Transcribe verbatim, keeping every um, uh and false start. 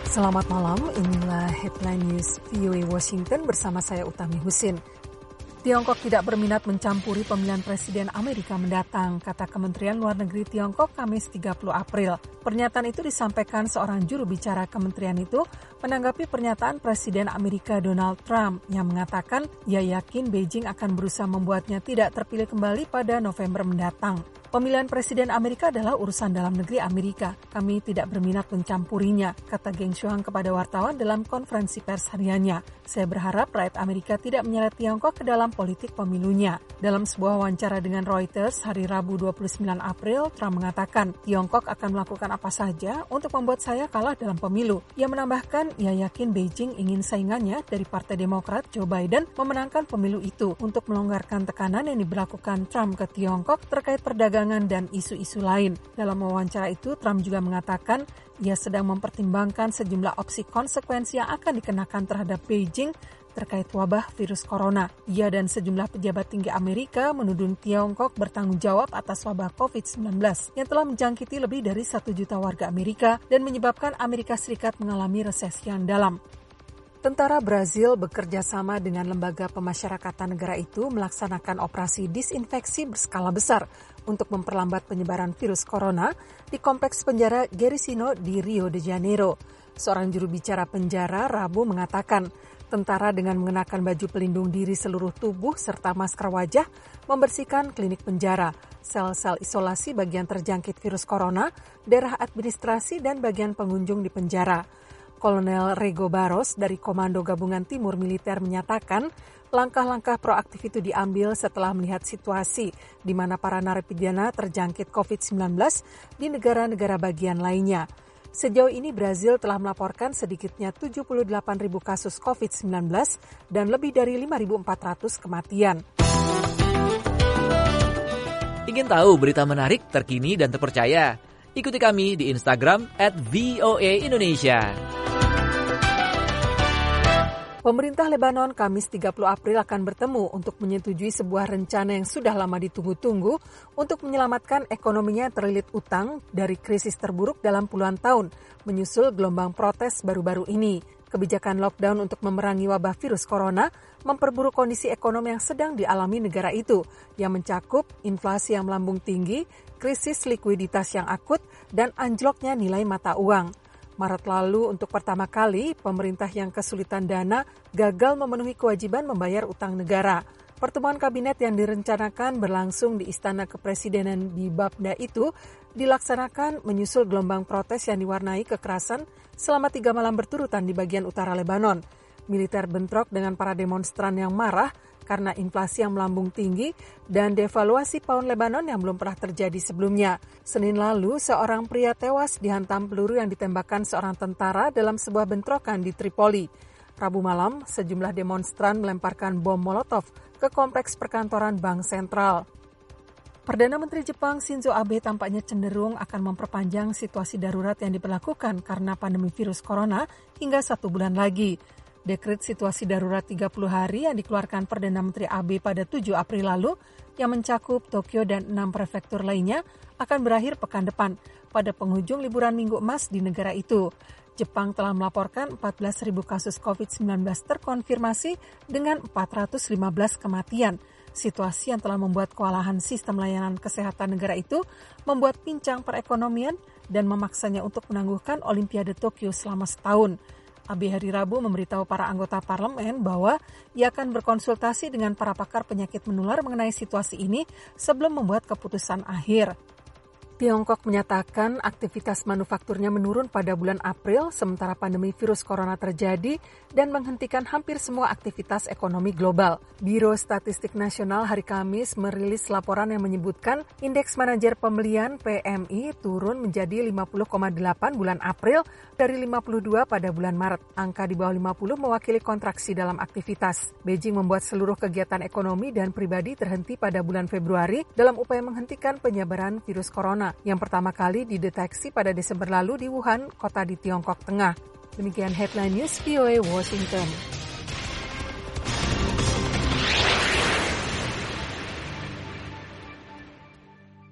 Selamat malam, inilah Headline News V O A Washington bersama saya Utami Husin. Tiongkok tidak berminat mencampuri pemilihan presiden Amerika mendatang, kata Kementerian Luar Negeri Tiongkok Kamis tiga puluh April. Pernyataan itu disampaikan seorang juru bicara kementerian itu menanggapi pernyataan Presiden Amerika Donald Trump yang mengatakan ia yakin Beijing akan berusaha membuatnya tidak terpilih kembali pada November mendatang. Pemilihan Presiden Amerika adalah urusan dalam negeri Amerika. Kami tidak berminat mencampurinya, kata Geng Shuang kepada wartawan dalam konferensi pers hariannya. Saya berharap rakyat Amerika tidak menyeret Tiongkok ke dalam politik pemilunya. Dalam sebuah wawancara dengan Reuters hari Rabu dua puluh sembilan April, Trump mengatakan Tiongkok akan melakukan apa saja untuk membuat saya kalah dalam pemilu. Ia menambahkan ia yakin Beijing ingin saingannya dari Partai Demokrat Joe Biden memenangkan pemilu itu untuk melonggarkan tekanan yang diberlakukan Trump ke Tiongkok terkait perdagangan dan isu-isu lain. Dalam wawancara itu, Trump juga mengatakan ia sedang mempertimbangkan sejumlah opsi konsekuensi yang akan dikenakan terhadap Beijing terkait wabah virus corona. Ia dan sejumlah pejabat tinggi Amerika menuduh Tiongkok bertanggung jawab atas wabah covid sembilan belas yang telah menjangkiti lebih dari satu juta warga Amerika dan menyebabkan Amerika Serikat mengalami resesi yang dalam. Tentara Brazil bekerja sama dengan lembaga pemasyarakatan negara itu melaksanakan operasi disinfeksi berskala besar untuk memperlambat penyebaran virus corona di kompleks penjara Gerisino di Rio de Janeiro. Seorang juru bicara penjara Rabu mengatakan, tentara dengan mengenakan baju pelindung diri seluruh tubuh serta masker wajah membersihkan klinik penjara, sel-sel isolasi bagian terjangkit virus corona, daerah administrasi dan bagian pengunjung di penjara. Kolonel Rego Barros dari Komando Gabungan Timur Militer menyatakan langkah-langkah proaktif itu diambil setelah melihat situasi di mana para narapidana terjangkit covid sembilan belas di negara-negara bagian lainnya. Sejauh ini Brazil telah melaporkan sedikitnya tujuh puluh delapan ribu kasus covid sembilan belas dan lebih dari lima ribu empat ratus kematian. Ingin tahu berita menarik, terkini dan terpercaya? Ikuti kami di Instagram at V O A Indonesia. Pemerintah Lebanon Kamis tiga puluh April akan bertemu untuk menyetujui sebuah rencana yang sudah lama ditunggu-tunggu untuk menyelamatkan ekonominya yang terlilit utang dari krisis terburuk dalam puluhan tahun, menyusul gelombang protes baru-baru ini. Kebijakan lockdown untuk memerangi wabah virus corona memperburuk kondisi ekonomi yang sedang dialami negara itu, yang mencakup inflasi yang melambung tinggi, krisis likuiditas yang akut, dan anjloknya nilai mata uang. Maret lalu, untuk pertama kali, pemerintah yang kesulitan dana gagal memenuhi kewajiban membayar utang negara. Pertemuan kabinet yang direncanakan berlangsung di Istana Kepresidenan di Babda itu dilaksanakan menyusul gelombang protes yang diwarnai kekerasan selama tiga malam berturutan di bagian utara Lebanon. Militer bentrok dengan para demonstran yang marah karena inflasi yang melambung tinggi dan devaluasi pound Lebanon yang belum pernah terjadi sebelumnya. Senin lalu, seorang pria tewas dihantam peluru yang ditembakkan seorang tentara dalam sebuah bentrokan di Tripoli. Rabu malam, sejumlah demonstran melemparkan bom Molotov ke kompleks perkantoran Bank Sentral. Perdana Menteri Jepang Shinzo Abe tampaknya cenderung akan memperpanjang situasi darurat yang diberlakukan karena pandemi virus corona hingga satu bulan lagi. Dekret situasi darurat tiga puluh hari yang dikeluarkan Perdana Menteri Abe pada tujuh April lalu yang mencakup Tokyo dan enam prefektur lainnya akan berakhir pekan depan pada penghujung liburan Minggu Emas di negara itu. Jepang telah melaporkan empat belas ribu kasus covid sembilan belas terkonfirmasi dengan empat ratus lima belas kematian. Situasi yang telah membuat kewalahan sistem layanan kesehatan negara itu membuat pincang perekonomian dan memaksanya untuk menangguhkan Olimpiade Tokyo selama setahun. Abe hari Rabu memberitahu para anggota parlemen bahwa ia akan berkonsultasi dengan para pakar penyakit menular mengenai situasi ini sebelum membuat keputusan akhir. Tiongkok menyatakan aktivitas manufakturnya menurun pada bulan April sementara pandemi virus corona terjadi dan menghentikan hampir semua aktivitas ekonomi global. Biro Statistik Nasional hari Kamis merilis laporan yang menyebutkan indeks manajer pembelian P M I turun menjadi lima puluh koma delapan bulan April dari lima puluh dua pada bulan Maret. Angka di bawah lima puluh mewakili kontraksi dalam aktivitas. Beijing membuat seluruh kegiatan ekonomi dan pribadi terhenti pada bulan Februari dalam upaya menghentikan penyebaran virus corona yang pertama kali dideteksi pada Desember lalu di Wuhan, kota di Tiongkok Tengah. Demikian Headline News V O A Washington.